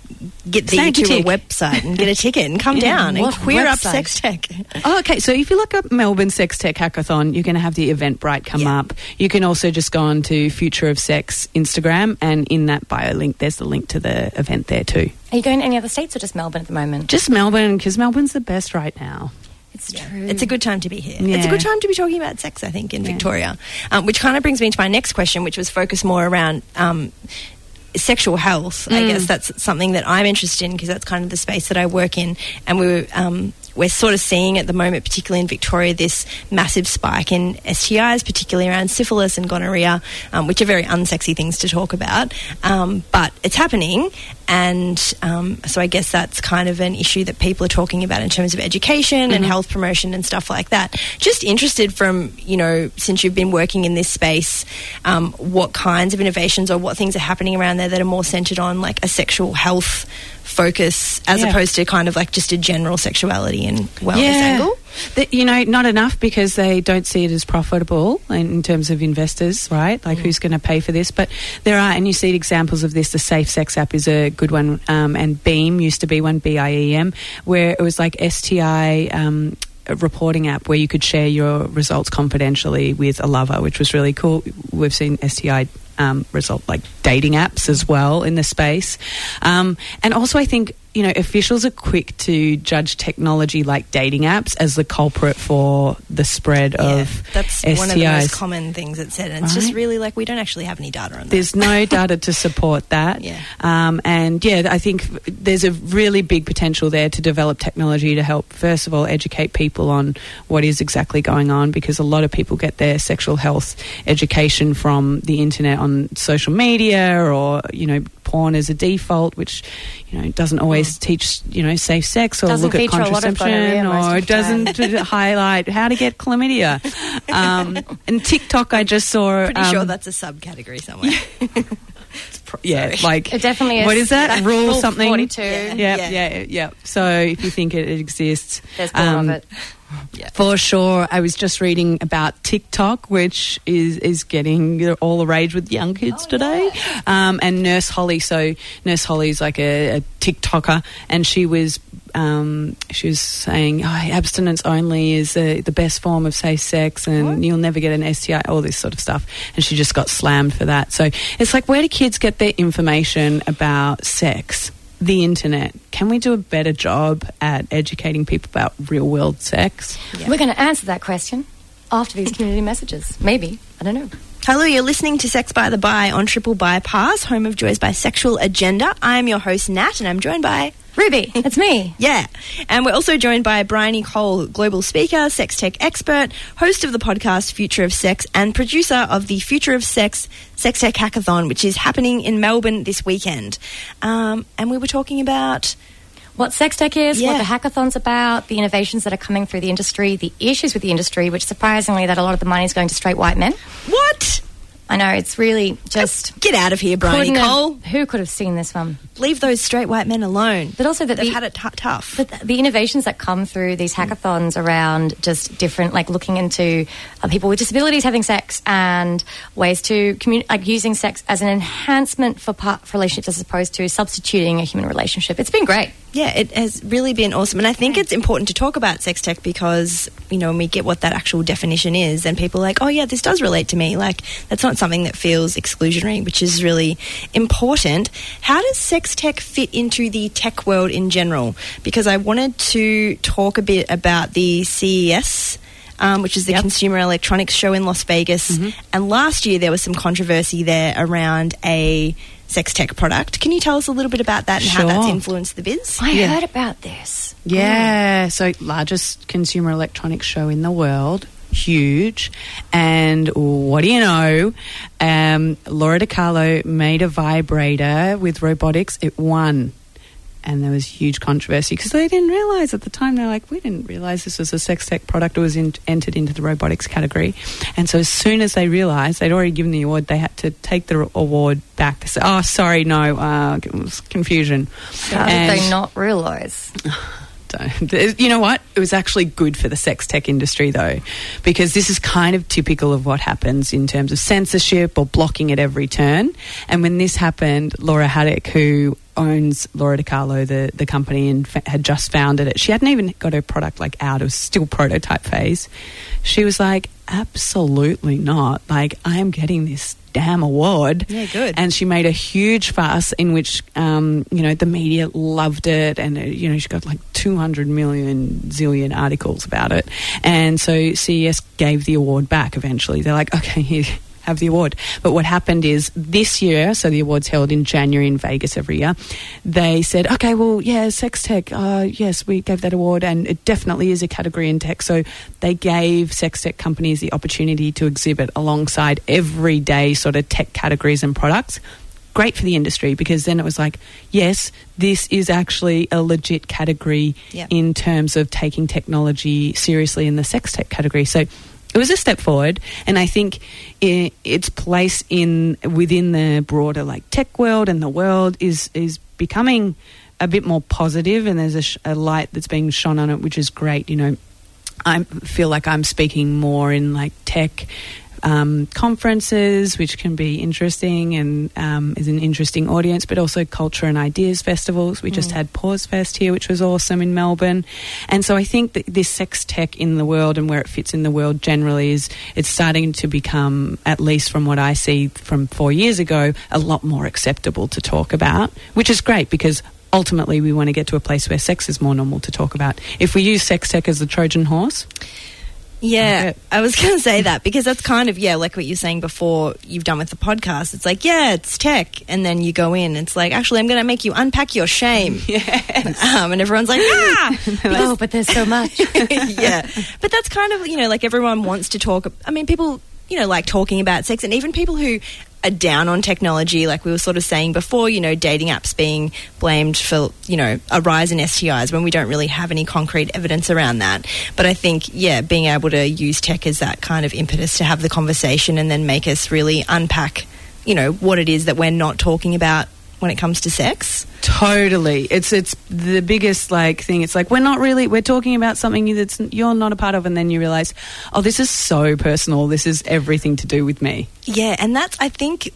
get the, Snag to your a tick. website and get a ticket and come Yeah, down and what queer up website? sex tech. Oh, okay, so if you look up Melbourne Sex Tech Hackathon, you're going to have the Eventbrite come Yeah. up. You can also just go on to Future of Sex Instagram, and in that bio link, there's the link to the event there too. Are you going to any other states or just Melbourne at the moment? Just Melbourne, because Melbourne's the best right now. It's true. It's a good time to be here. Yeah. It's a good time to be talking about sex, I think, in Victoria. Um, which kind of brings me to my next question, which was focused more around um, sexual health. I guess that's something that I'm interested in because that's kind of the space that I work in. And we were, um, we're sort of seeing at the moment, particularly in Victoria, this massive spike in S T Is, particularly around syphilis and gonorrhea, um, which are very unsexy things to talk about. Um, but it's happening. And um, so I guess that's kind of an issue that people are talking about in terms of education Mm-hmm. and health promotion and stuff like that. Just interested from, you know, since you've been working in this space, um, what kinds of innovations or what things are happening around there that are more centred on like a sexual health focus as Yeah. opposed to kind of like just a general sexuality and wellness angle? That, you know, not enough because they don't see it as profitable in, in terms of investors, right? Like, who's going to pay for this? But there are, and you see examples of this. The Safe Sex app is a good one, um, and Beam used to be one, B I E M, where it was like S T I um, a reporting app where you could share your results confidentially with a lover, which was really cool. We've seen S T I um, result like dating apps as well in the space. Um, and also I think, you know, officials are quick to judge technology like dating apps as the culprit for the spread Yeah, of that's S T Is. one of the most common things it said, and it's just Right. really like we don't actually have any data on that. There's no data to support that. Yeah. Um, and yeah, I think there's a really big potential there to develop technology to help, first of all, educate people on what is exactly going on, because a lot of people get their sexual health education from the internet on social media or, you know, porn as a default, which, you know, it doesn't always mm. teach, you know, safe sex or doesn't look at feature a lot of contraception, gonorrhea or it doesn't highlight how to get chlamydia. Um, and TikTok, I just saw. Pretty um, sure that's a subcategory somewhere. Pro- yeah, like it definitely is. What is that? That rule, rule something? forty-two. Yeah, Yeah. yeah, yeah, yeah. So if you think it, it exists, There's more um, of it. Yeah. For sure. I was just reading about TikTok, which is, is getting all the rage with young kids Oh, today. yeah. Um, and Nurse Holly. So Nurse Holly's like a, a TikToker, and she was um, she was saying, oh, abstinence only is uh, the best form of safe sex, and What? you'll never get an S T I, all this sort of stuff. And she just got slammed for that. So it's like, where do kids get their information about sex? The internet. Can we do a better job at educating people about real world sex? We're going to answer that question after these community messages. Maybe. I don't know. Hello, you're listening to Sex by the Bi on Triple Bypass, home of Joy's bisexual agenda. I'm your host, Nat, and I'm joined by... Ruby, it's me. Yeah. And we're also joined by Bryony Cole, global speaker, sex tech expert, host of the podcast Future of Sex, and producer of the Future of Sex Sex Tech Hackathon, which is happening in Melbourne this weekend. Um, and we were talking about... What sex tech is, Yeah. what the hackathon's about, the innovations that are coming through the industry, the issues with the industry, which surprisingly that a lot of the money is going to straight white men. What? I know, it's really just... Get out of here, Bryony couldn't have- Cole. Who could have seen this one? Leave those straight white men alone. But also that They've the, had it t- tough. But the innovations that come through these hackathons around just different, like looking into uh, people with disabilities having sex and ways to communicate, like using sex as an enhancement for, part, for relationships as opposed to substituting a human relationship. It's been great. Yeah, it has really been awesome. And I think it's important to talk about sex tech because, you know, when we get what that actual definition is, then people are like, oh, yeah, this does relate to me. Like, that's not something that feels exclusionary, which is really important. How does sex tech fit into the tech world in general? Because I wanted to talk a bit about the C E S, Um, which is the Yep. Consumer Electronics Show in Las Vegas. Mm-hmm. And last year there was some controversy there around a sex tech product. Can you tell us a little bit about that and how that's Sure. influenced the biz? I Yeah. heard about this. Yeah, so largest consumer electronics show in the world, huge. And what do you know? Um, Laura DiCarlo made a vibrator with robotics. It won. And there was huge controversy because they didn't realise at the time. They're like, we didn't realise this was a sex tech product. It was in, entered into the robotics category. And so as soon as they realised they'd already given the award, they had to take the award back. They said, oh, sorry, no, uh, it was confusion. How And- did they not realise? Don't. You know what? It was actually good for the sex tech industry, though, because this is kind of typical of what happens in terms of censorship or blocking at every turn. And when this happened, Laura Haddock, who owns Laura DiCarlo, the, the company, and fa- had just founded it, she hadn't even got her product like out, it was still prototype phase. She was like, absolutely not. Like, I am getting this damn award. Yeah, good. And she made a huge fuss in which, um, you know, the media loved it, and, uh, you know, she got like two hundred million zillion articles about it. And so C E S gave the award back eventually. They're like, okay, here, have the award. But what happened is this year, so the award's held in January in Vegas every year, they said, okay, well, yeah, sex tech, uh, yes, we gave that award, and it definitely is a category in tech. So they gave sex tech companies the opportunity to exhibit alongside everyday sort of tech categories and products. Great for the industry, because then it was like, yes, this is actually a legit category Yep. in terms of taking technology seriously in the sex tech category. So it was a step forward, and I think I its place in within the broader like tech world and the world is is becoming a bit more positive, and there's a, sh- a light that's being shone on it, which is great. You know, I feel like I'm speaking more in like tech um, conferences, which can be interesting and um, is an interesting audience, but also culture and ideas festivals. We just had Pause Fest here, which was awesome in Melbourne. And so I think that this sex tech in the world and where it fits in the world generally is it's starting to become, at least from what I see from four years ago, a lot more acceptable to talk about, which is great because ultimately we want to get to a place where sex is more normal to talk about. If we use sex tech as the Trojan horse, Yeah, I was going to say that because that's kind of, yeah, like what you're saying before you've done with the podcast. It's like, yeah, it's tech. And then you go in, it's like, actually, I'm going to make you unpack your shame. yes. Um, and everyone's like, ah! Oh, but there's so much. Yeah. But that's kind of, you know, like everyone wants to talk. I mean, people, you know, like talking about sex, and even people who are down on technology, like we were sort of saying before, you know, dating apps being blamed for, you know, a rise in S T Is when we don't really have any concrete evidence around that. But I think, yeah, being able to use tech as that kind of impetus to have the conversation and then make us really unpack, you know, what it is that we're not talking about when it comes to sex. Totally. It's it's the biggest like thing. It's like we're not really we're talking about something that's you're not a part of, and then you realize, oh, this is so personal. This is everything to do with me. Yeah, and that's, I think,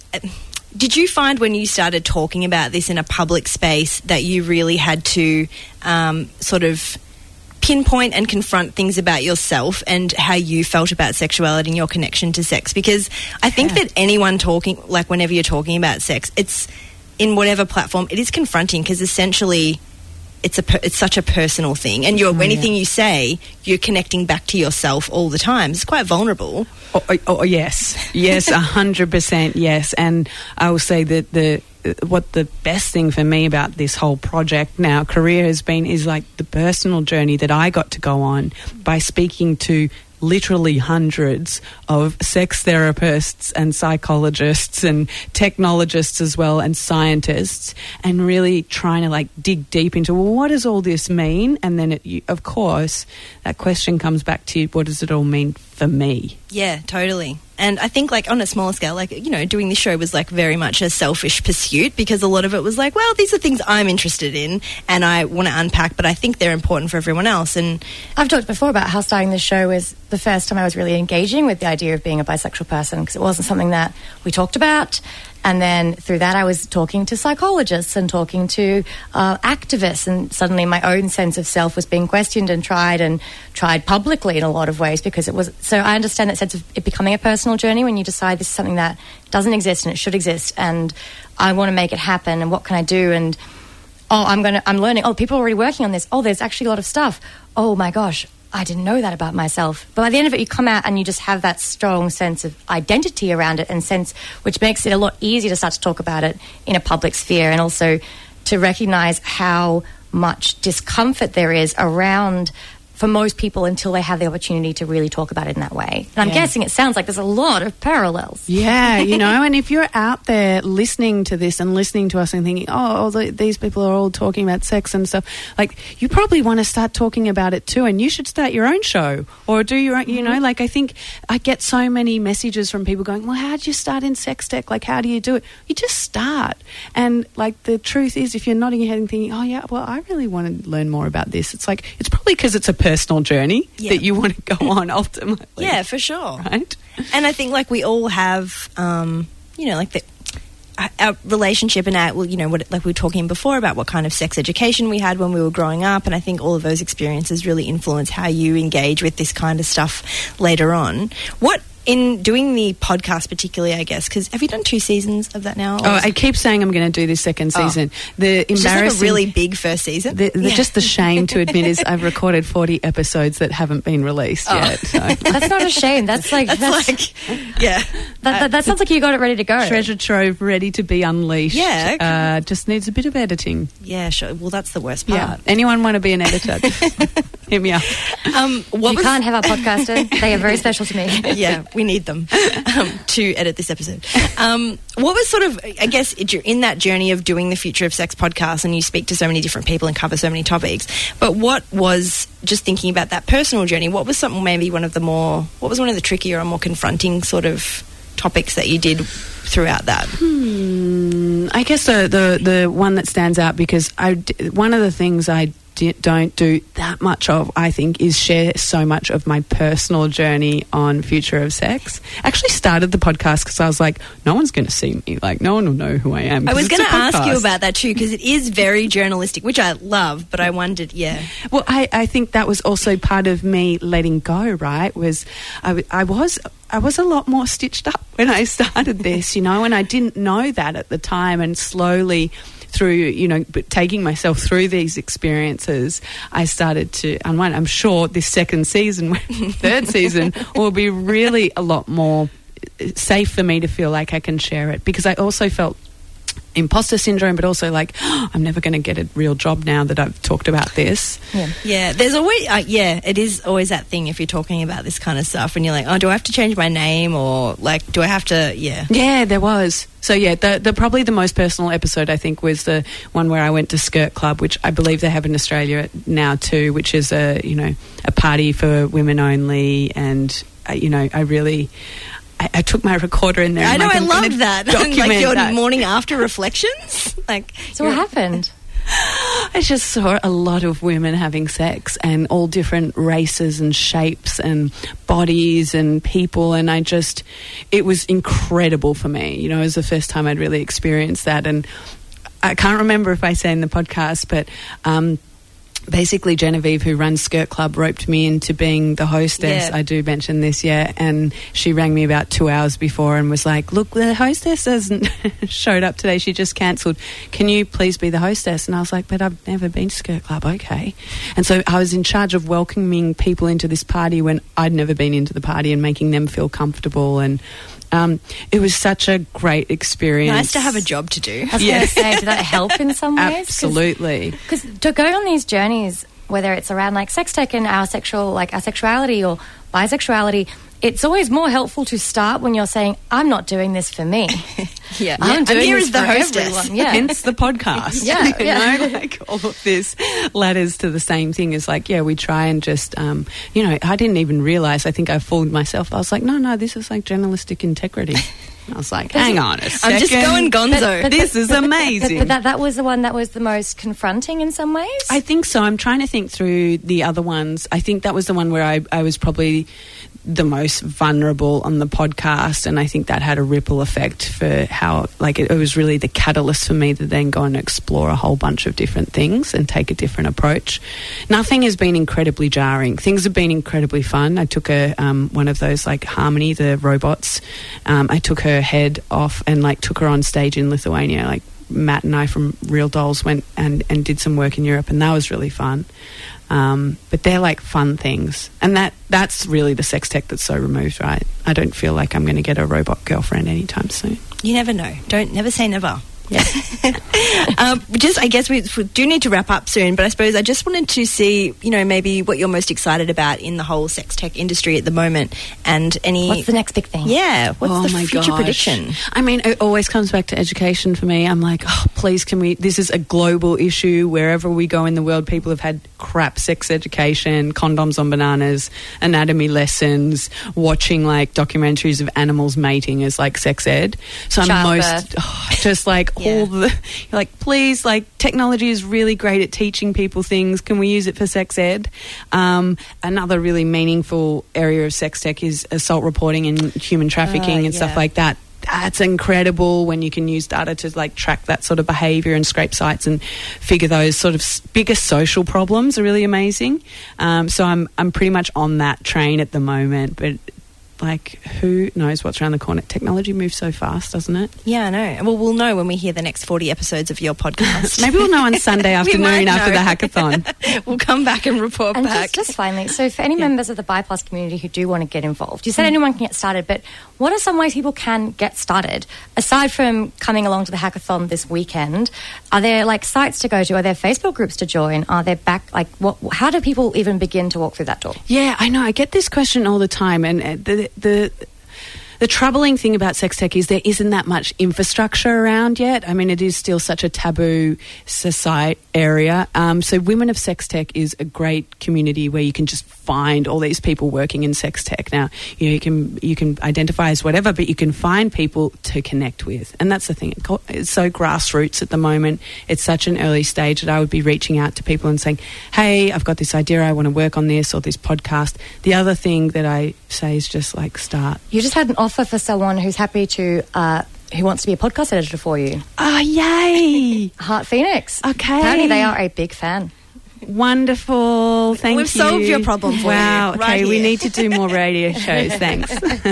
did you find when you started talking about this in a public space that you really had to um, sort of pinpoint and confront things about yourself and how you felt about sexuality and your connection to sex? Because I think Yeah. that anyone talking, like whenever you're talking about sex, it's in whatever platform, it is confronting because essentially it's a per, it's such a personal thing, and you're Oh, anything yeah. you say, you're connecting back to yourself all the time. It's quite vulnerable. Oh, oh, oh yes, yes, a hundred percent, yes. And I will say that the what the best thing for me about this whole project now career has been is like the personal journey that I got to go on by speaking to literally hundreds of sex therapists and psychologists and technologists as well, and scientists, and really trying to like dig deep into, well, what does all this mean? And then it, you, of course that question comes back to, what does it all mean for me? Yeah, totally. And I think, like, on a smaller scale, like, you know, doing this show was, like, very much a selfish pursuit because a lot of it was like, well, these are things I'm interested in and I want to unpack, but I think they're important for everyone else. And I've talked before about how starting this show was the first time I was really engaging with the idea of being a bisexual person, because it wasn't something that we talked about. And then through that, I was talking to psychologists and talking to uh, activists, and suddenly my own sense of self was being questioned and tried and tried publicly in a lot of ways, because it was. So I understand that sense of it becoming a personal journey when you decide this is something that doesn't exist and it should exist, and I want to make it happen. And what can I do? And oh, I'm going to. I'm learning. Oh, people are already working on this. Oh, there's actually a lot of stuff. Oh my gosh, I didn't know that about myself. But by the end of it, you come out and you just have that strong sense of identity around it, and sense which makes it a lot easier to start to talk about it in a public sphere, and also to recognise how much discomfort there is around for most people until they have the opportunity to really talk about it in that way. And I'm Yeah. guessing it sounds like there's a lot of parallels. Yeah, you know, and if you're out there listening to this and listening to us and thinking, oh, the, these people are all talking about sex and stuff, like, you probably want to start talking about it too, and you should start your own show or do your own, you know, like, I think I get so many messages from people going, well, how do you start in sex tech? Like, how do you do it? You just start. And, like, the truth is, if you're nodding your head and thinking, oh, yeah, well, I really want to learn more about this, it's like, it's probably because it's a personal journey Yeah. that you want to go on ultimately. yeah, for sure. Right? And I think, like, we all have, um, you know, like the our relationship and our, well, you know, what, like we were talking before about what kind of sex education we had when we were growing up, and I think all of those experiences really influence how you engage with this kind of stuff later on. What, in doing the podcast particularly, I guess, because have you done two seasons of that now? Oh, I keep saying I'm going to do this second Oh. season. The It's just like a embarrassing, really big first season. the, the, Yeah. just the shame to admit is I've recorded forty episodes that haven't been released Oh. yet. So. That's not a shame. That's like That's, that's, like, yeah. that, that, that sounds like you got it ready to go. Treasure trove ready to be unleashed. Yeah, okay. uh, just needs a bit of editing. Yeah, sure. Well, that's the worst part. Yeah. Anyone want to be an editor? Hit me up. Um, what You was- can't have our podcaster. They are very special to me. yeah, we need them um, to edit this episode. Um, what was sort of, I guess, in that journey of doing the Future of Sex podcast, and you speak to so many different people and cover so many topics, but what was, just thinking about that personal journey, what was something, maybe one of the more, what was one of the trickier or more confronting sort of topics that you did throughout that? Hmm, I guess the, the, the one that stands out, because I, d- one of the things I di- don't do that much of, I think, is share so much of my personal journey on Future of Sex. I actually started the podcast because I was like, no one's going to see me. Like, no one will know who I am. I 'cause was it's going a to ask you podcast. about that too, because it is very journalistic, which I love, but I wondered, yeah. Well, I, I think that was also part of me letting go, right? Was I, w- I was I was a lot more stitched up when I started this, you know, and I didn't know that at the time, and slowly through, you know, but taking myself through these experiences, I started to unwind. I'm sure this second season, third season, will be really a lot more safe for me to feel like I can share it, because I also felt imposter syndrome, but also like, oh, I'm never going to get a real job now that I've talked about this. Yeah, yeah. There's always, uh, yeah, it is always that thing if you're talking about this kind of stuff and you're like, oh, do I have to change my name or like, do I have to, yeah. Yeah, there was. So yeah, the, the probably the most personal episode I think was the one where I went to Skirt Club, which I believe they have in Australia now too, which is a, you know, a party for women only, and uh, you know, I really. I, I took my recorder in there. I know, like, I I'm loved that. Like your that. morning after reflections. Like, So what happened? I just saw a lot of women having sex and all different races and shapes and bodies and people, and I just, it was incredible for me. You know, it was the first time I'd really experienced that, and I can't remember if I say in the podcast, but um, basically Genevieve, who runs Skirt Club, roped me into being the hostess. Yeah. I do mention this, yeah, and she rang me about two hours before and was like, look, the hostess hasn't showed up today, she just cancelled, can you please be the hostess? And I was like, but I've never been to Skirt Club. Okay. And so I was in charge of welcoming people into this party when I'd never been into the party and making them feel comfortable, and Um, it was such a great experience. Nice to have a job to do. I was going to say, did that help in some ways? Absolutely. Because to go on these journeys, whether it's around like sex tech and our sexual, like our sexuality or bisexuality, it's always more helpful to start when you're saying, I'm not doing this for me. Yeah. I'm I'm doing here this as the for hostess. everyone. Yeah. Hence the podcast. Yeah, you yeah. know, like all of this ladders to the same thing is like, yeah, we try and just, um, you know, I didn't even realise, I think I fooled myself. I was like, no, no, this is like journalistic integrity. And I was like, hang on a second. I'm just going gonzo. But- but- this is but- amazing. But, but that, that was the one that was the most confronting in some ways? I think so. I'm trying to think through the other ones. I think that was the one where I, I was probably the most vulnerable on the podcast, and I think that had a ripple effect for how, like, it, it was really the catalyst for me to then go and explore a whole bunch of different things and take a different approach. Nothing has been incredibly jarring. Things have been incredibly fun. I took a um, one of those, like, Harmony, the robots. Um, I took her head off and, like, took her on stage in Lithuania. Like, Matt and I from Real Dolls went and, and did some work in Europe, and that was really fun. Um, but they're like fun things, and that that's really the sex tech that's so removed, right? I don't feel like I'm going to get a robot girlfriend anytime soon. You never know. Don't never say never. Yeah. um, just, I guess we, we do need to wrap up soon, but I suppose I just wanted to see, you know, maybe what you're most excited about in the whole sex tech industry at the moment, and any. What's the next big thing? Yeah. What's oh the my future gosh. prediction? I mean, it always comes back to education for me. I'm like, oh, please, can we? This is a global issue. Wherever we go in the world, people have had crap sex education, condoms on bananas, anatomy lessons, watching like documentaries of animals mating as like sex ed. So I'm Childbirth. most oh, just like Yeah. all the you're like, please, like, technology is really great at teaching people things. Can we use it for sex ed? Um, another really meaningful area of sex tech is assault reporting and human trafficking Uh, and stuff yeah. like that. That's incredible when you can use data to like track that sort of behaviour and scrape sites and figure those sort of s- bigger social problems are really amazing. Um, so I'm I'm pretty much on that train at the moment, but like, who knows what's around the corner? Technology moves so fast, doesn't it? Yeah, I know. Well, we'll know when we hear the next forty episodes of your podcast. Maybe we'll know on Sunday We afternoon might after the know. hackathon. We'll come back and report And back. just, just finally, so for any members of the B I Plus community who do want to get involved, you said anyone can get started, but what are some ways people can get started? Aside from coming along to the hackathon this weekend, are there like sites to go to? Are there Facebook groups to join? Are there back, like, what? How do people even begin to walk through that door? Yeah, I know. I get this question all the time, and uh, the the. The troubling thing about sex tech is there isn't that much infrastructure around yet. I mean, it is still such a taboo society area. Um, so Women of Sex Tech is a great community where you can just find all these people working in sex tech. Now, you know, you can you can identify as whatever, but you can find people to connect with. And that's the thing. It's so grassroots at the moment. It's such an early stage that I would be reaching out to people and saying, hey, I've got this idea, I want to work on this, or this podcast. The other thing that I say is just like start. You just had an offer for someone who's happy to, uh, who wants to be a podcast editor for you. Oh, yay! Heart Phoenix. Okay. Apparently they are a big fan. Wonderful. Thank We've you. solved your problem for wow. you, Okay, right we here. need to do more radio shows. Thanks.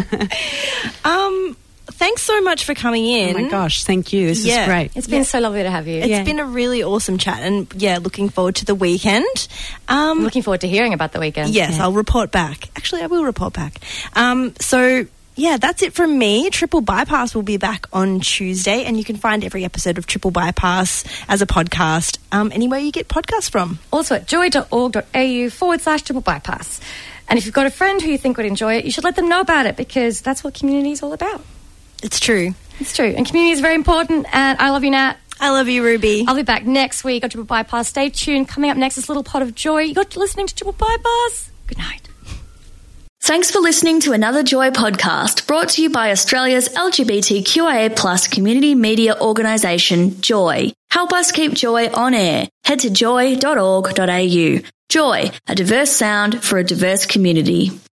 um, thanks so much for coming in. Oh my gosh, thank you. This Yeah. is great. It's been Yeah. so lovely to have you. It's Yeah. been a really awesome chat, and yeah, looking forward to the weekend. Um, I'm looking forward to hearing about the weekend. yes, Yeah. I'll report back. Actually, I will report back. Um, so Yeah, that's it from me. Triple Bypass will be back on Tuesday, and you can find every episode of Triple Bypass as a podcast um, anywhere you get podcasts from. Also at joy.org.au forward slash triple bypass. And if you've got a friend who you think would enjoy it, you should let them know about it, because that's what community is all about. It's true. It's true. And community is very important. And I love you, Nat. I love you, Ruby. I'll be back next week on Triple Bypass. Stay tuned. Coming up next is Little Pot of Joy. You got listening to Triple Bypass. Good night. Thanks for listening to another Joy podcast brought to you by Australia's L G B T Q I A plus community media organisation, Joy. Help us keep Joy on air. Head to joy dot org dot a u. Joy, a diverse sound for a diverse community.